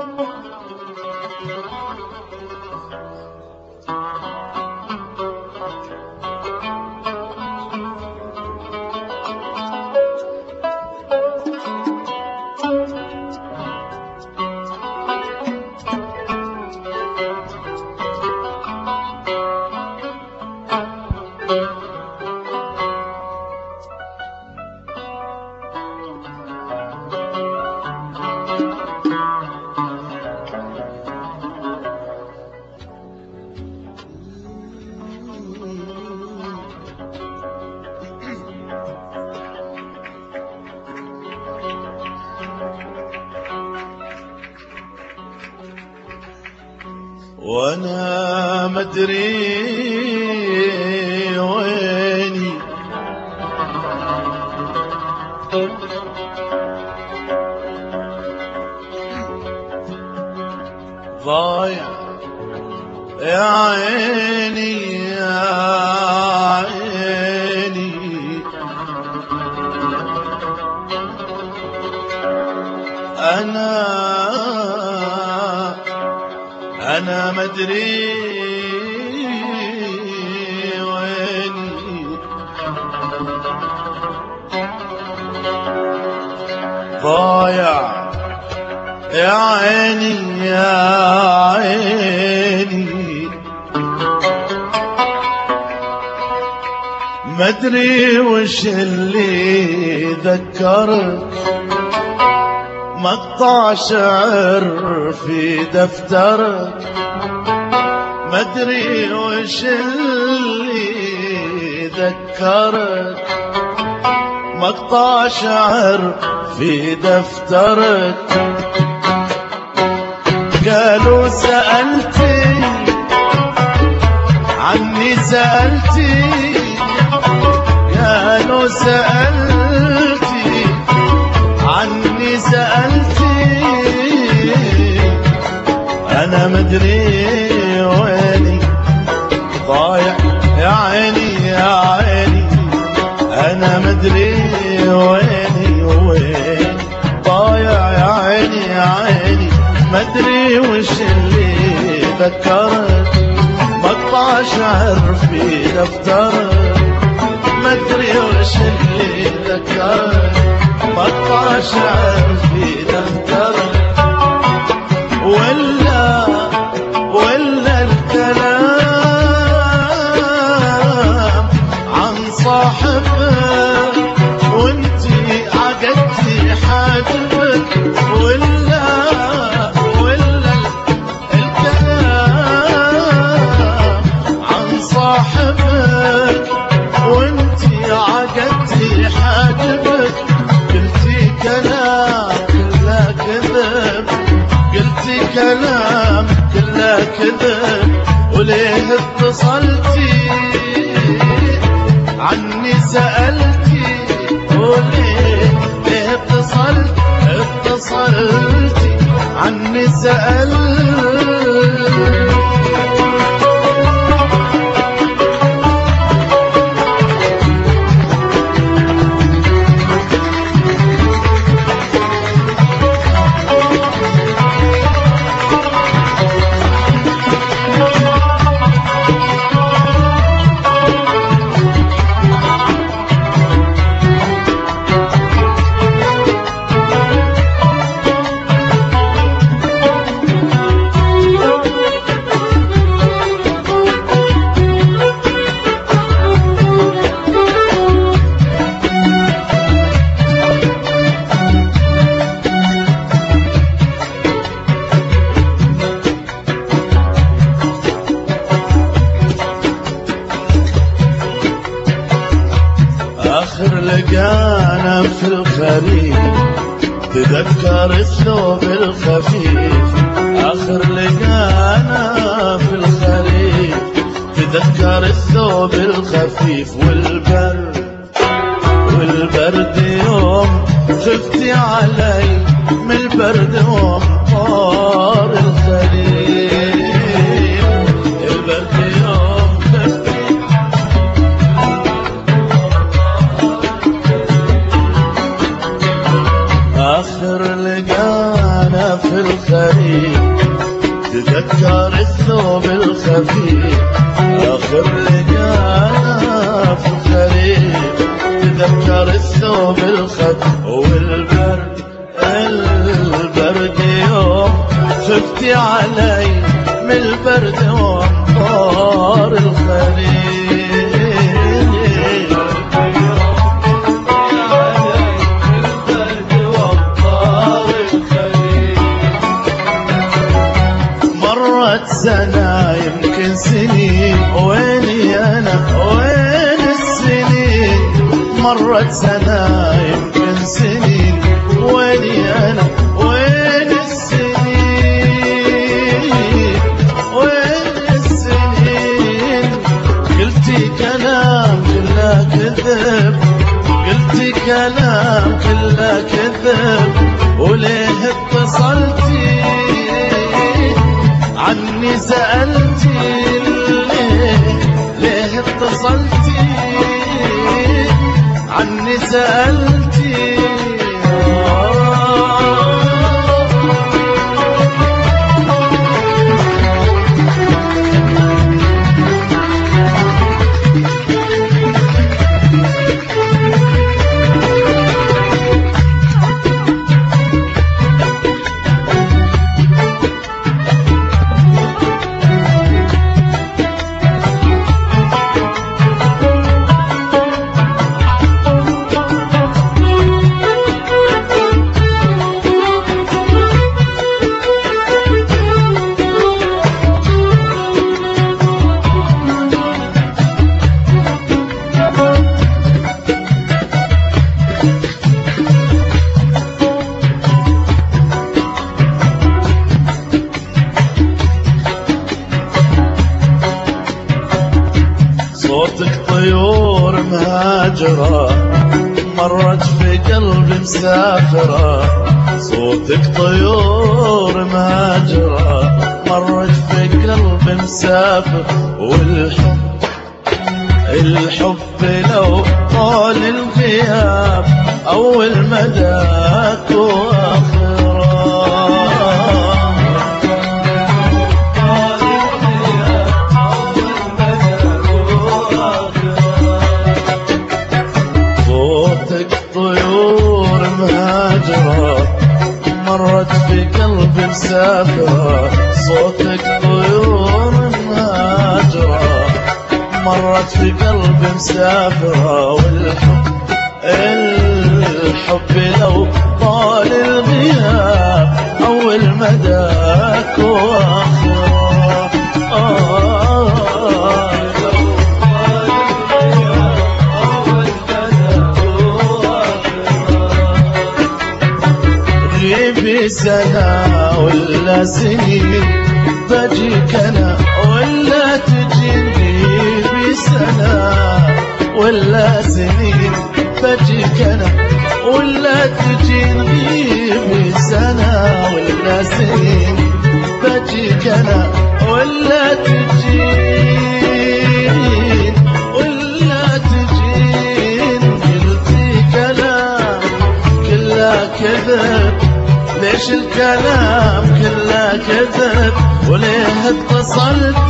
وانا مدري ويني ضايع يا عيني يا عيني أنا مدري ويني ضايع يا عيني يا عيني مدري وش اللي ذكرك مقطع شعر في دفترك مدري وش اللي ذكرك مقطع شعر في دفترك قالوا سألتي عني سألتي قالوا سألتي عني سألتي أنا مدري ويني ضايع يا عيني يا عيني أنا مدري ويني وين ضايع يا عيني يا عيني مدري وش اللي ذكرك مقطع شعر في دفترك مدري وش اللي ذكرك مقطع شعر في دفترك ولا الكلام عن صاحبك وانتي عقدتي حاجبك ولا الكلام عن صاحبك وانتي عقدتي حاجبك قلتي كلام كله كذب قلتي كلام كله كذب وليه اتصلتي عني سألتي وليه اتصلتي عني سألتي آخر لقانا في الخريف تذكر الثوب الخفيف آخر لقانا في الخريف تذكر الثوب الخفيف والبرد يوم خفتي علي من البرد وامطار الخريف البرد يوم خفتي آخر لقانا في الخريف تذكر الثوب الخفيف آخر لقانا في الخريف تذكر الثوب الخفيف والبرد البرد يوم خفتي علي من البرد وامطار الخريف سنة يمكن سنين ويني أنا وين السنين مرت سنة يمكن سنين ويني أنا وين السنين وين السنين قلتي كلام كله كذب قلتي كلام كله كذب وليه اتصلتي عني سألتي ليه اتصلتي عني سألتي صوتك طيور مهاجرة مرت في قلبي مسافرة صوتك طيور مهاجرة مرت في قلبي مسافر والحب لو طال الغياب أول مداك وآخره مرت في قلبي مسافرة صوتك طيور مهاجرة مرت في قلبي مسافرة والحب لو طال الغياب أول مداك وآخره سنة ولا سنين بجيك أنا ولا تجيني بسنة ولا سنين بجيك أنا ولا تجيني بسنة ولا سنين بجيك أنا ولا تجين ولا تجين قلتي كلام كله كذب ليش الكلام كله كذب وليه اتصلت